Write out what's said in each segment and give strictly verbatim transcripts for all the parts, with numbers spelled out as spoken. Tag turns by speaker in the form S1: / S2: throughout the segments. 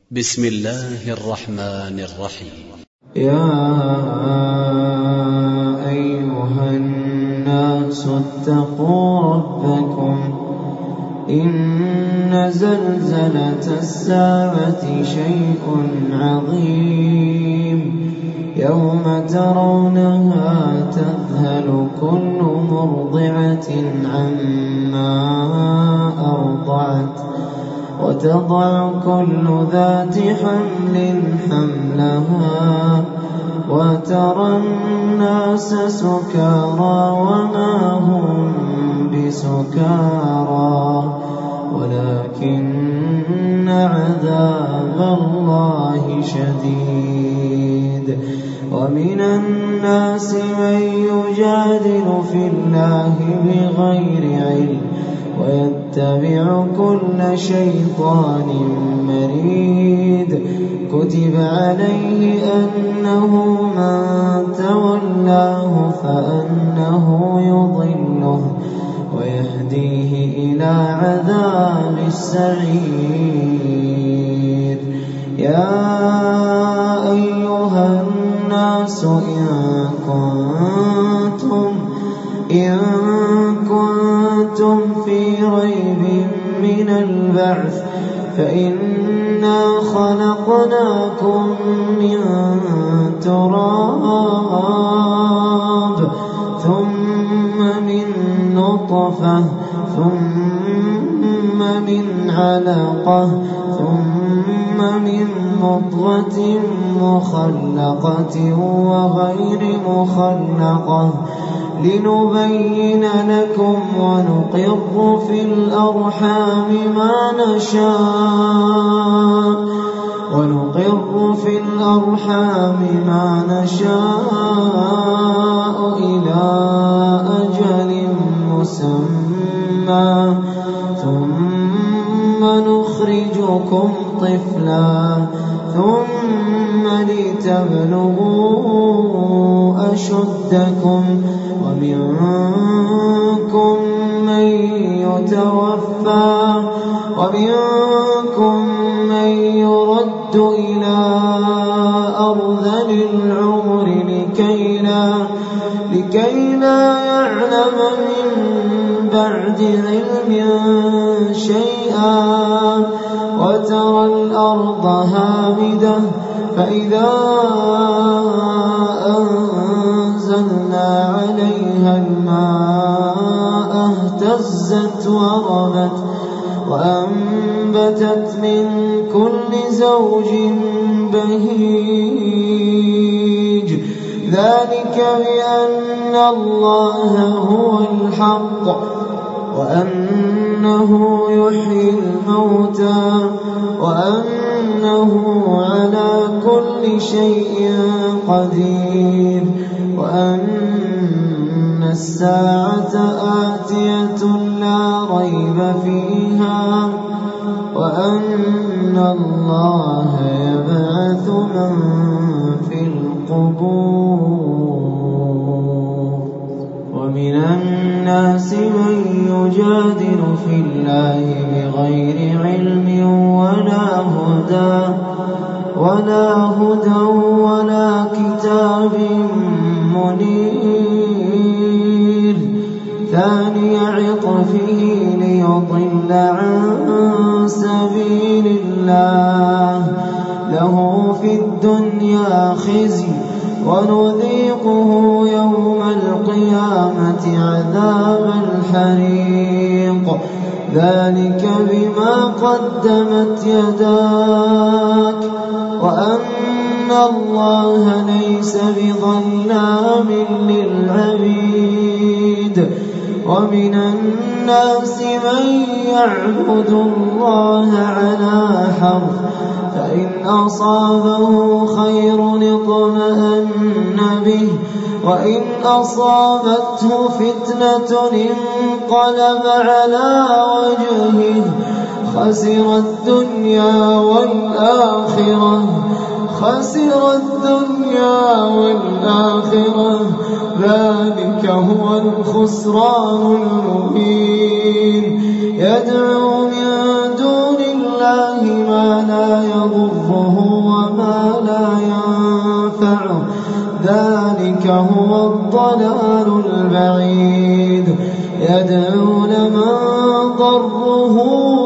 S1: بسم الله الرحمن الرحيم.
S2: يا أيها الناس اتقوا ربكم إن زلزلة الساعة شيء عظيم يوم ترونها تذهل كل مرضعة عما أرضعت وتضع كل ذات حمل حملها وترى الناس سكارى وما هم بسكارى ولكن عذاب الله شديد. ومن الناس من يجادل في الله بغير علم ويتبع كل شيطان مريد. كتب عليه أنه من تولاه فأنه يضله ويهديه إلى عذاب السعير. يا أيها الناس إن كنتم إن كنتم في ريب من البعث فإنا خلقناكم من تراب ثم من نطفة ثم من علقة ثم من مضغة مخلقة وغير مخلقة لنبين لكم ونقر في الأرحام ما نشاء ونقر في الأرحام ما نشاء إلى أجل مسمى ثم نخرجكم طفلا ثم لتبلغوا أشدكم ومنكم من يتوفى ومنكم من يرد إلى أرذل العمر لكي لا, لكي لا يعلم من بعد علم شيئا وترى الأرض هامدة فإذا أنزلنا عليها الماء اهتزت وربت وأنبتت من كل زوج بهيج. ذلك بأن الله هو الحق وأنه يحيي الموتى وأنه على كل شيء قدير وأن الساعة آتية لا ريب فيها وأن الله يبعث من في القبور. ومن الناس من يجادل في الله بغير علم ولا هدى ولا هدى ولا كتاب منير. ثاني عطفه ليضل عن سبيل الله له في الدنيا خزي ونذيقه يوم القيامة عذاب الحريق. ذلك بما قدمت يداك وأن الله ليس بظلام للعبيد. ومن الناس من يعبد الله على حرف فإن أصابه خير اطمأن به وإن أصابته فتنة انقلب على وجهه خسر الدنيا والآخرة خسر الدنيا والآخرة ذلك هو الخسران المبين. يدعو من دون الله الله ما لا يضره وما لا ينفعه ذلك هو الضلال البعيد يدعو لمن ضره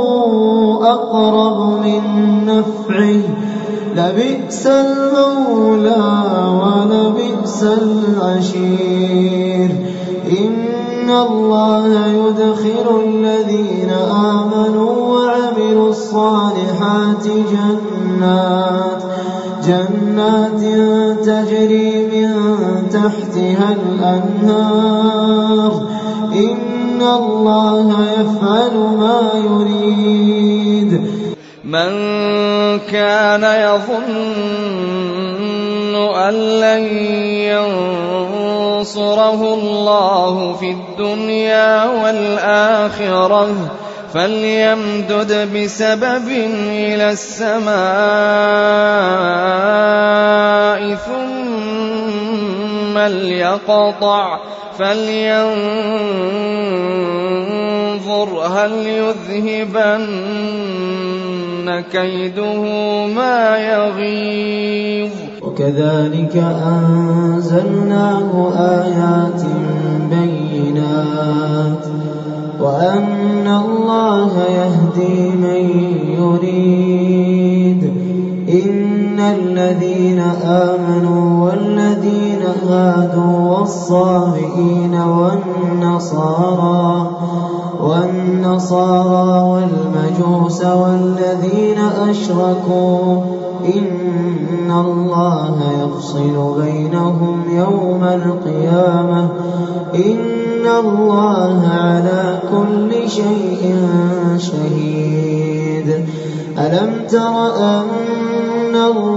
S2: أقرب من نفعه لبئس المولى ولبئس العشير إن الله يدخل الذين آمنوا وعملوا الصالحات جنات جنات تجري من تحتها الأنهار إن الله يفعل ما يريد
S3: من كان يظن أن لن ينصره الله في الدنيا والآخرة فليمدد بسبب إلى السماء ثم ليقطع فلينظر هل يذهبن كيده ما يغيظ
S2: وكذلك أنزلناه آيات بينات وأن الله يهدي من يريد إن الذين آمنوا والذين هادوا والصابئين والنصارى والنصارى والمجوس والذين أشركوا إن الله يفصل بينهم يوم القيامة إن الله على كل شيء شهيد ألم تر أن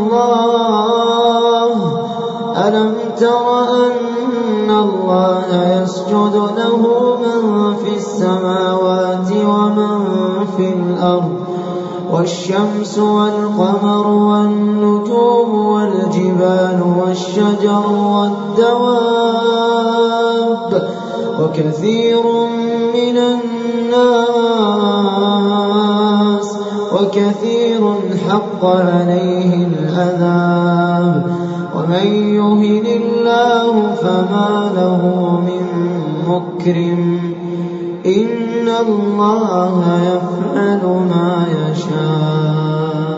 S2: الله ألم تر أن الله يسجد له من في السماوات ومن في الأرض والشمس والقمر والنجوم والجبال والشجر والدواب وكثير من الناس وكثير حق عليه العذاب ومن يهن الله فما له من مكرم إن الله يفعل ما يشاء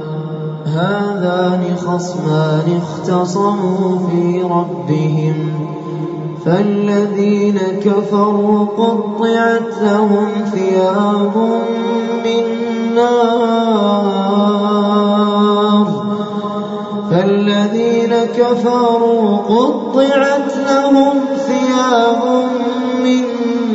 S2: هذان خصمان اختصموا في ربهم فالذين كفروا قطعت لهم ثياب من نار فالذين كفروا قطعت لهم ثياب من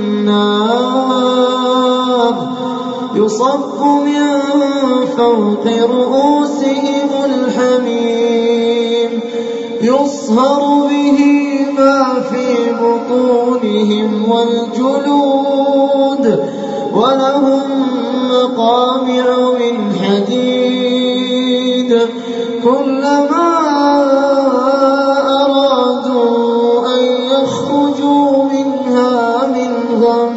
S2: نار يصب من فوق رؤوسهم الحميم يصهر به ما في بطونهم والجلود ولهم مقامع من حديد كلما أرادوا أن يخرجوا منها من غم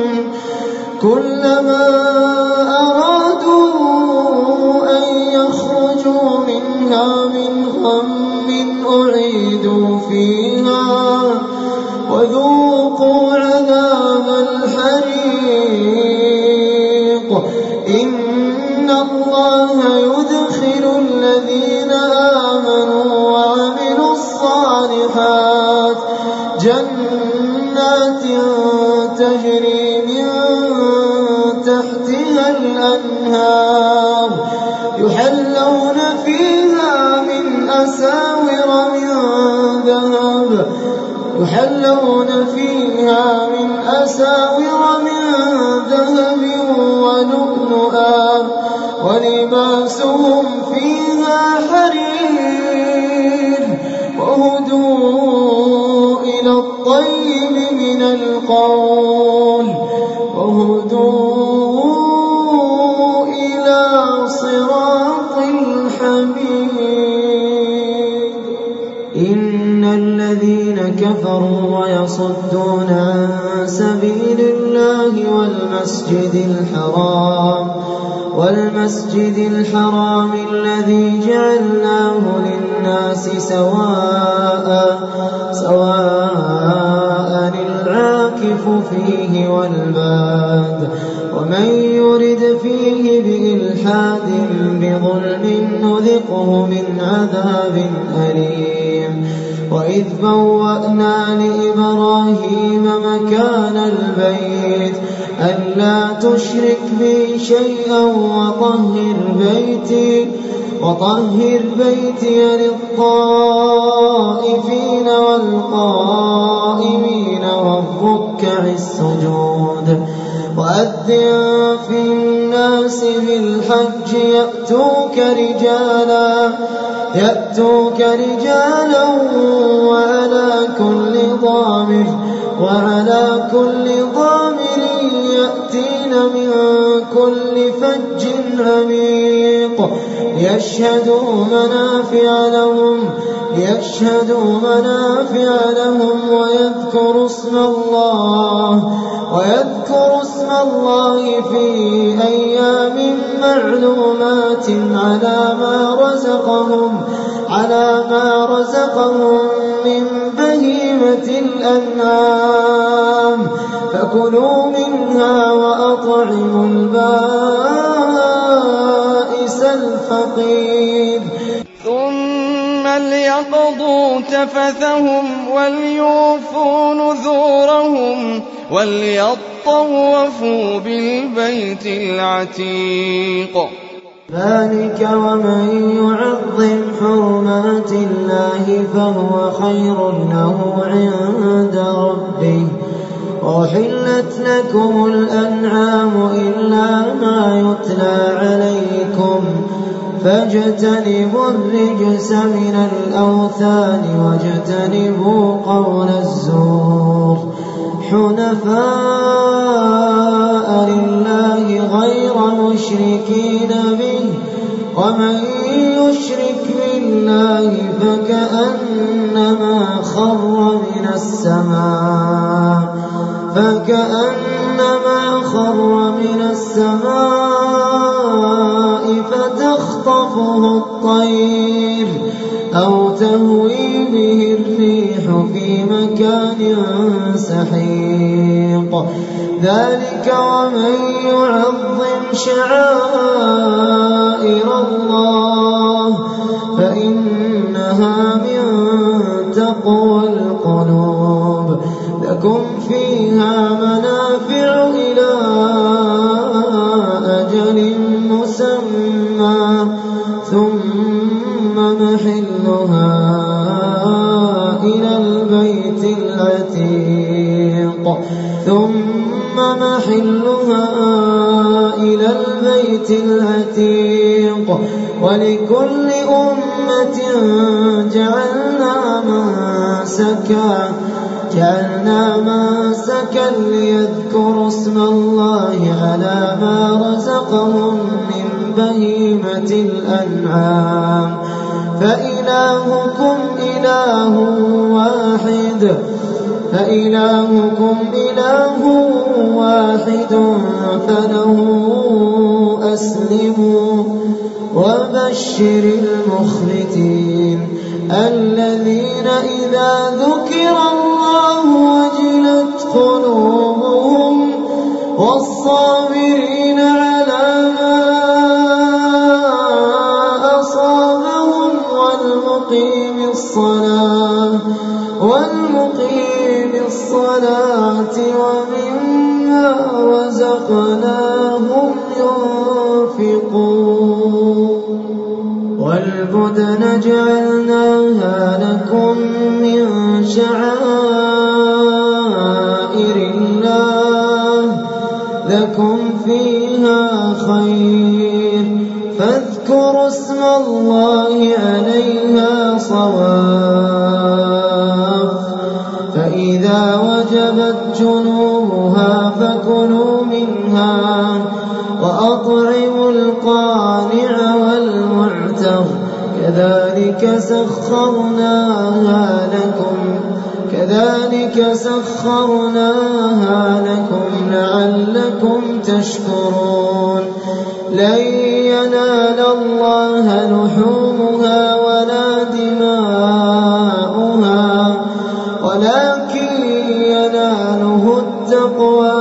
S2: كلما أرادوا أن يخرجوا منها من غم أعيدوا فيها وذوقوا عذاب الحريق إن الله يدخل الذين آمنوا وعملوا الصالحات جنات تجري من تحتها الأنهار يحلون فيها من أساور من ذهب يحلون فيها من أساور من ذهب ولؤلؤا ولباسهم فيها حرير وهدوا إلى الطيب من القول وهدوا إلى صراط الحميد إن الذين كفروا ويصدون عن سبيل الله والمسجد الحرام والمسجد الحرام الذي جعلناه للناس سواء سواء العاكف فيه والباد ومن يرد فيه بإلحاد بظلم نذقه من عذاب أليم وإذ بوأنا لإبراهيم مكان البيت ألا تشرك بي شيئا وطهر بيتي وطهر بيتي للطائفين والقائمين والركع السجود وأذن في الناس بالحج يأتوك رجالا يأتوك رجالا وعلى كل ضامر وعلى كل ضامر يأتين من كل فج عميق ليشهدوا منافع لهم ليشهدوا منافع لهم ويذكروا اسم الله ويذكروا اسم الله في أيام معلومات على ما رزقهم على ما رزقهم من بهيمة الأنعام فكلوا منها وأطعموا البائس الفقير
S3: ثم ليقضوا تفثهم وليوفوا نذورهم وليطوفوا بالبيت العتيق
S2: ذلك ومن يعظم حرمات الله فهو خير له عند ربه وأحلت لكم الأنعام إلا ما يتلى عليكم فاجتنبوا الرجس من الأوثان واجتنبوا قول الزور حنفاء لله غير مشركين به ومن يشرك بالله فكأنما خر من السماء فكأنما خر من السماء فتخطفه الطير أو تهوي به الريح في مكان سحيق ذلك ومن يعظم شعائر الله فإنها من تقوى القلوب لكم فيها منافع إلى أجل مسمى ثم محلها إلى البيت العتيق ثم محلها إلى البيت العتيق ولكل أمة جعلنا منسكا جعلنا منسكا ليذكروا اسم الله على ما رزقهم من بهيمة الأنعام فإلهكم إله واحد فإلهكم إله واحد فله أسلموا وبشر المخبتين الذين إذا ذكر الله وجلت قلوبهم والصابرين على ما أصابهم والمقيم الصلاة والمقيم الصلاة ومما رزقناهم ينفقون والبدن جعلناها لكم من شعائر الله لكم فيها خير فاذكروا اسم الله عليها صواف فإذا وجبت جنوبها فكلوا منها وأطعموا القانع والمعتر كذلك سخرناها لكم كذلك سخرناها لكم لعلكم تشكرون لن ينال الله لحومها ولا دماؤها ولكن يناله التقوى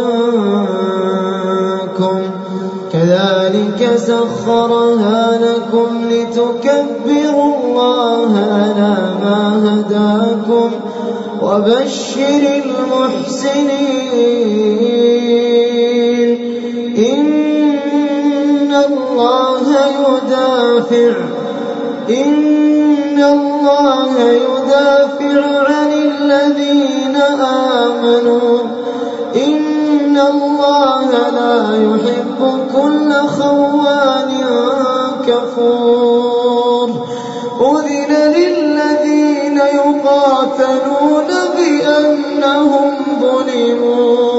S2: منكم كذلك سخرها لكم لتكبروا الله على ما هداكم وبشر المحسنين إن الله يدافع إن الله يدافع عن الذين آمنوا إن الله لا يحب كل خوان كفور أذن للذين يقاتلون بأنهم ظلموا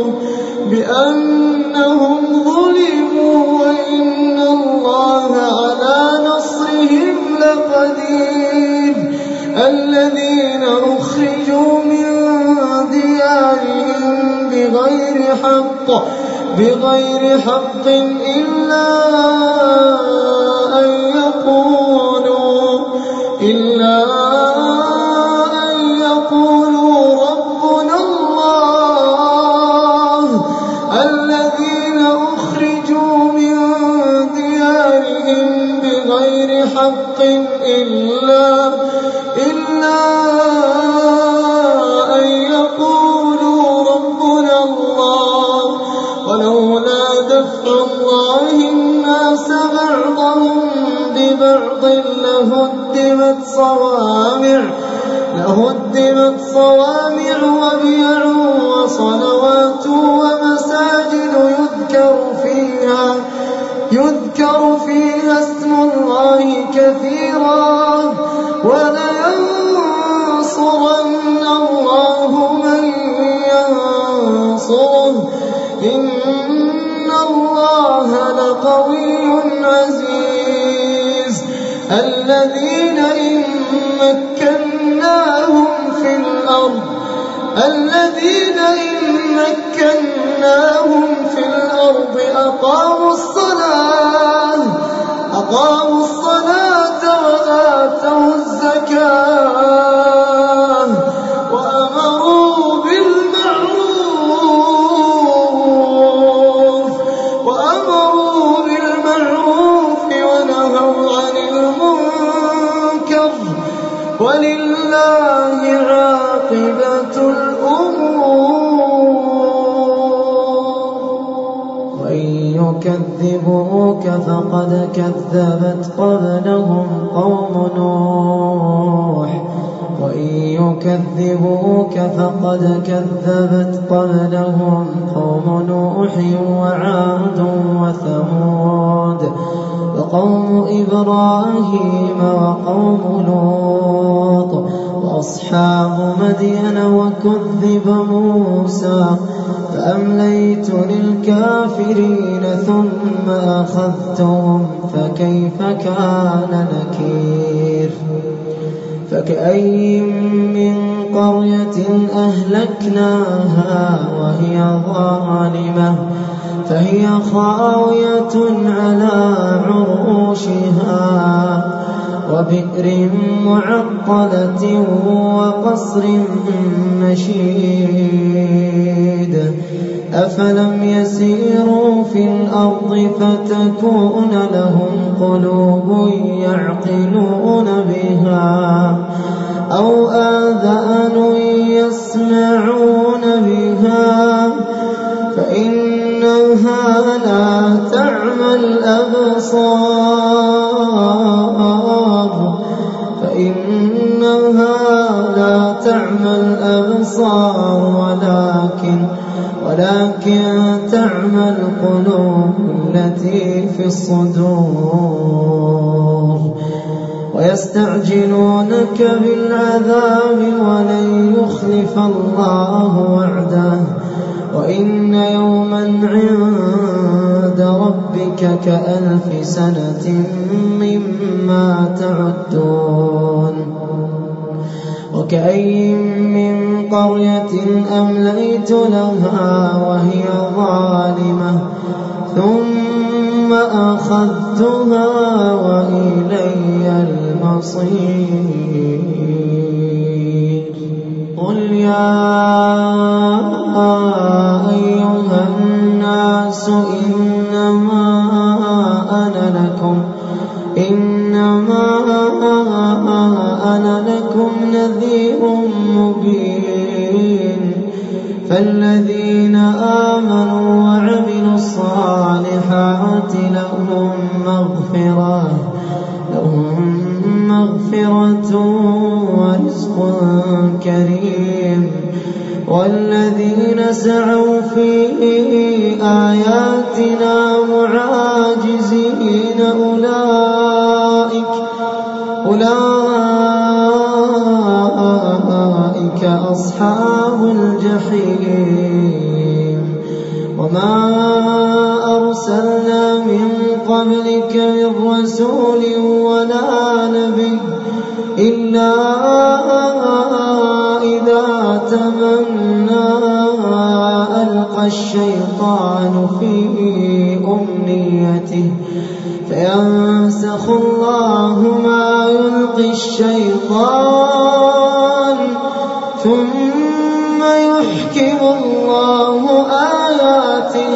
S2: بأنهم ظلموا وإن الله على نصرهم لقدير الذين أخرجوا من ديارهم بغير حق بغير حق إلا أن يقولوا إلا أن يقولوا ربنا الله الذين أخرجوا من ديارهم بغير حق إلا إلا أن يقولوا ربنا الله ولولا دفع الله الناس بعضهم ببعض لهدمت صوامع لهدمت صوامع وبيع وصلوات ومساجد يذكر فيها يذكر فيها اسم الله كثيرا ولينصرن الله من ينصره إن الله لقوي عزيز الذين إن مكناهم في الأرض الذين إن مكناهم في الأرض أقاموا الصلاة أقاموا الصلاة وآتوا الزكاة وأمروا بالمعروف وأمروا بالمعروف ونهوا عن المنكر ولله عاقبة الأمور وإن يكذبوك فقد كذبت قبلهم قوم نوح وإن يكذبوك فقد كذبت قبلهم قوم نوح وعاد وثمود وقوم إبراهيم وقوم لوط وأصحاب مدين وكذب موسى فأمليت للكافرين ثم أخذتهم فكيف كان نكير فكأي من قرية أهلكناها وهي ظالمة فهي خاوية على عروشها وبئر معطلة وقصر مشيد أفلم يسيروا في الأرض فتكون لهم قلوب يعقلون بها أو آذان يسمعون بها فإنها لا تعمى الأبصار فإنها لا تعمى الأبصار ولكن ولكن تعمى القلوب التي في الصدور ويستعجلونك بالعذاب ولن يخلف الله وعده وإن يوما عند ربك كألف سنة مما تعدون وكأين من قرية أمليت لها وهي ظالمة ثم أخذتها وإلي المصير. قل يا أيها الناس إنما أنا لكم إنما أنا لكم نذير مبين. فالذين آمنوا وعملوا الصالحات لهم مغفرة لهم مغفرة ورزق كريم. والذين سعوا في آياتنا معاجزين أولئك أولئك أصحاب الجحيم. وما أرسلنا من قبلك من رسول ولا نبي إلا إذا تمنى ألقى الشيطان في أمنيته فينسخ الله ما يلقي الشيطان ثم يحكم الله آياته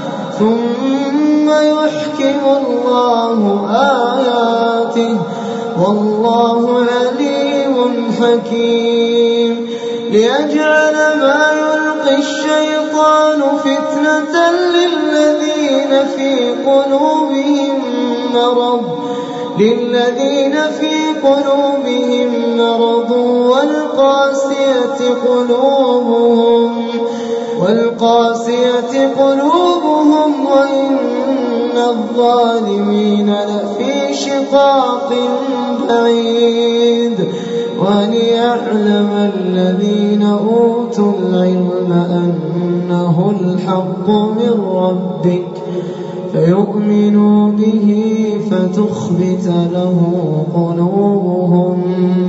S2: ثم يحكم الله آياته والله عليم حكيم. ليجعل ما يلقي الشيطان فتنة للذين في قلوبهم مرض للذين في قلوبهم مرض والقاسية قلوبهم والقاسية قلوبهم وإن الظالمين لفي شقاق بعيد. وليعلم الذين أوتوا العلم أنه الحق من ربك فيؤمنوا به فتخبت له قلوبهم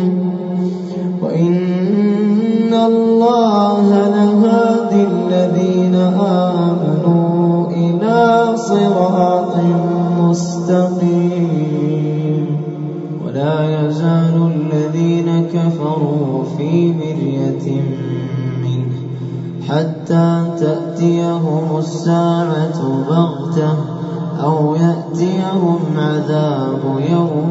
S2: وإن الله لهادي الذين آمنوا إلى صراط مستقيم. ولا يزال الذين كفروا في مرية منه حتى تأتيهم الساعة بغتة أو يأتيهم عذاب يوم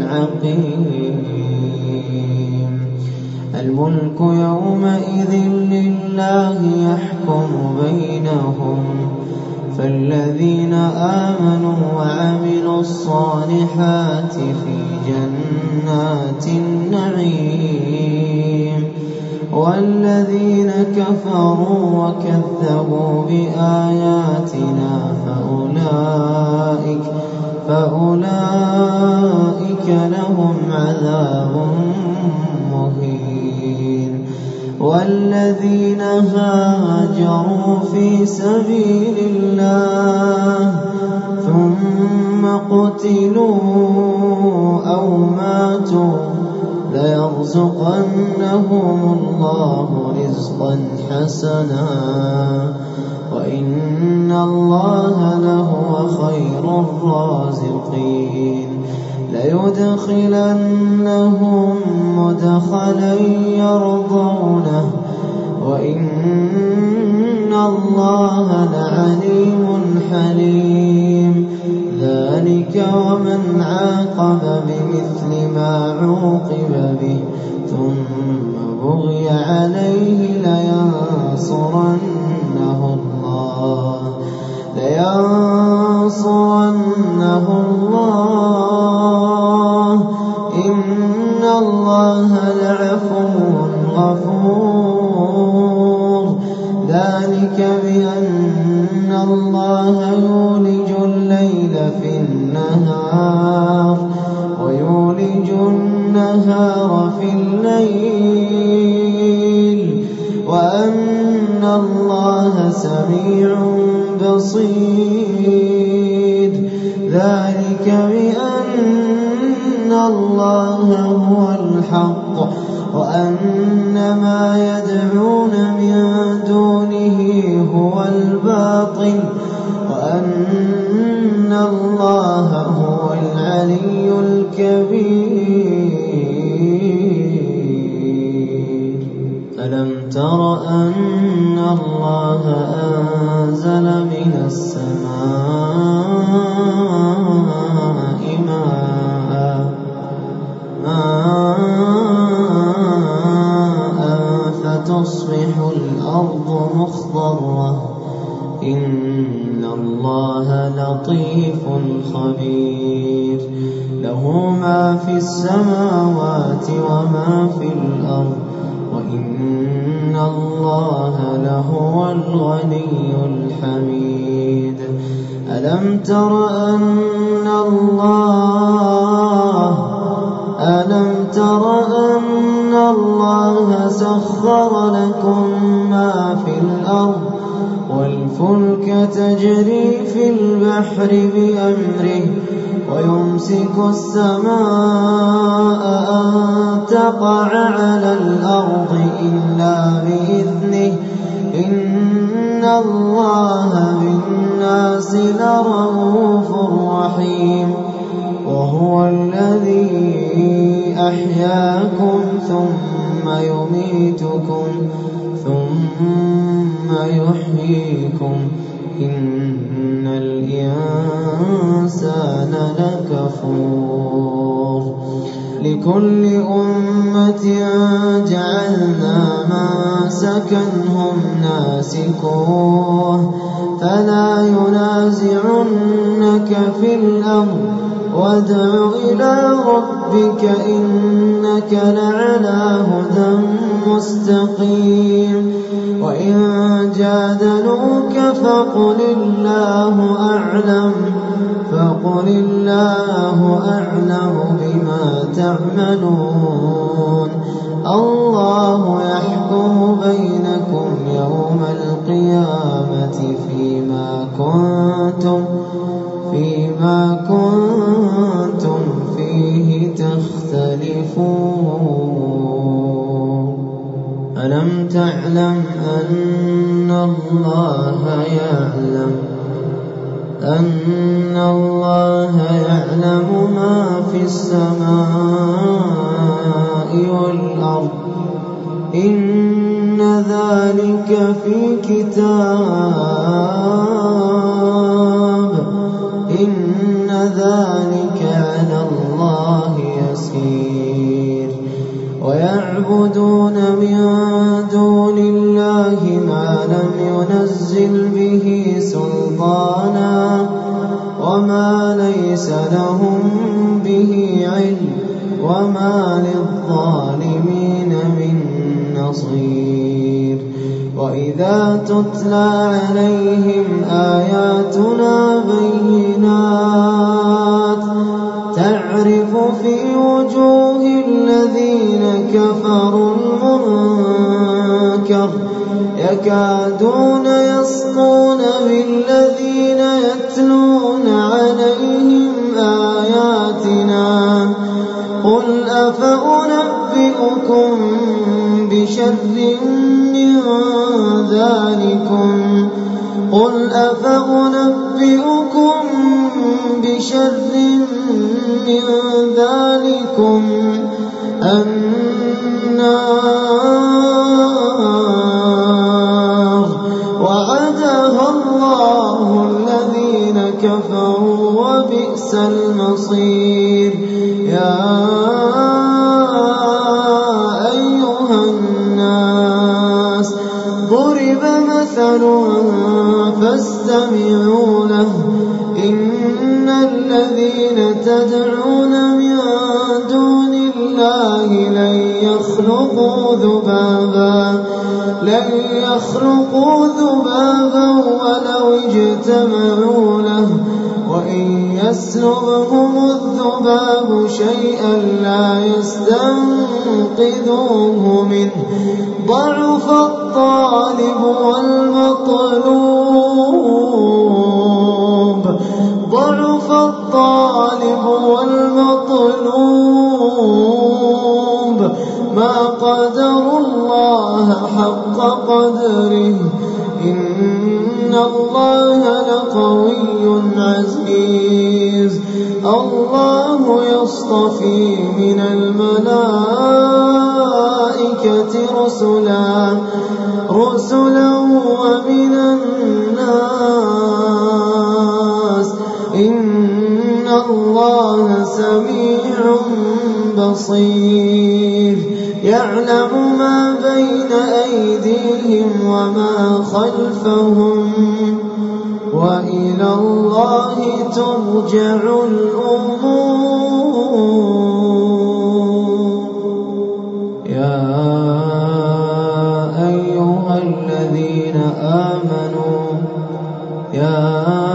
S2: عقيم. الملك يومئذ لله يحكم بينهم فالذين آمنوا وعملوا الصالحات في جنات النعيم. والذين كفروا وكذبوا بآياتنا فأولئك فأولئك لهم عذاب مهين. والذين هاجروا في سبيل الله ثم قتلوا أو ماتوا ليرزقنهم الله رزقا حسنا وإن الله لهو خير الرازقين. ليدخلنهم مدخلا يرضونه وإن الله لعليم حليم. ذلك ومن عاقب بمثل ما عوقب به ثم بغي عليه لينصرنه الله لينصرنه الله إن الله لعفو غفور. ذلك بأن الله يولج الليل في النهار ويولج النهار في الليل وأن الله سميع بصير. ذلك بأن الله هو الحق وأن ما يدعون من دونه هو الباطل وأن الله هو العلي الكبير. ألم تر أن الله أنزل من السماء ماء فتصبح الأرض مخضرة إن الله لطيف خبير. له ما في السماوات وما في الأرض وإن الله لهو الغني الحميد. ألم تر أن الله ألم تر أن الله سخر لكم ما في الأرض والفلك تجري في البحر بأمره ويمسك السماء أن تقع على الأرض إلا بإذنه إن الله بالناس لرءوف رحيم. وهو الذي أحياكم ثم يميتكم ثم يحييكم إن الإنسان لكفور. لكل أمة جعلنا منسكا هم ناسكوه فلا ينازعنك في الأمر وادع إلى ربك إنك لعلى هدى مستقيم. وإن جادلوك فقل الله أعلم فقل الله أعلم بما تعملون. الله يحكم بينكم يوم القيامة فيما كنتم فيما كنتم فيه تختلفون. ألم تعلم أن الله يعلم أن الله يعلم ما في السماء والأرض إن ذلك في كتاب إن ذلك على الله يسير. ويعبدون من دون الله ما لم ينزل به سلطانا وما ليس لهم به علم وما للظالمين من نصير. وإذا تتلى عليهم آياتنا بينات تعرف في وجوه الذين كفروا المنكر يكادون يسطون بالذين يتلون عليهم آياتنا. قل أفأنبئكم بشر من ذلكم قل أفأنبئكم بشر من ذلكم النار وعدها الله الذين كفروا وبئس المصير. يا أيها الناس ضرب مثل فاستمعوا له إن الذين تدعون من دون الله لن يخلقوا ذبابا لن يخلقوا ذبابا ولو اجتمعوا له وإن يسلبهم الذباب شيئا لا يستنقذوه منه ضعف الطالب والمطلوب ضعف الطالب والمطلوب ما قدروا الله حق قدره إن الله لقوي عزيز الله يصطفي من الملائكة رسلا رسلا ومن الناس إن الله سميع بصير يعلم ما بين أيديهم وما خلفهم وإلى الله ترجع الأمور يا أيها الذين آمنوا يا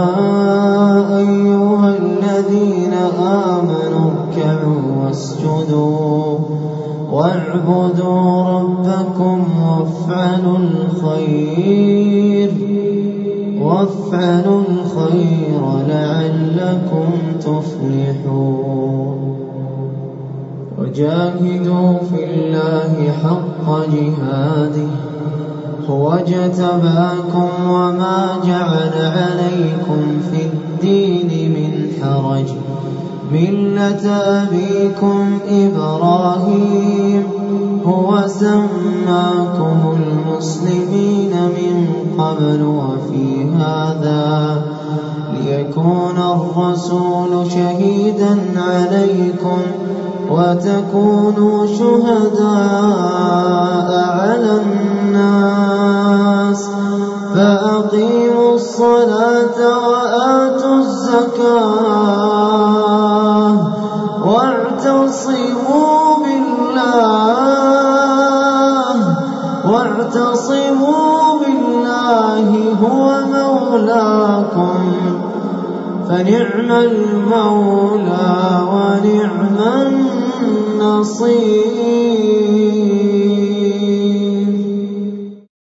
S2: أيها الذين آمنوا اركعوا واسجدوا واعبدوا ربكم وافعلوا الخير وافعلوا الخير لعلكم تفلحون وجاهدوا في الله حق جهاده هو اجتباكم وما جعل عليكم في الدين من حرج ملة أبيكم إبراهيم هو سماكم المسلمين من قبل وفي هذا ليكون الرسول شهيدا عليكم وتكونوا شهداء على الناس فأقيموا الصلاة وآتوا الزكاة واعتصموا بالله واعتصموا بالله هو مولاكم فنعم المولى ونعم النصير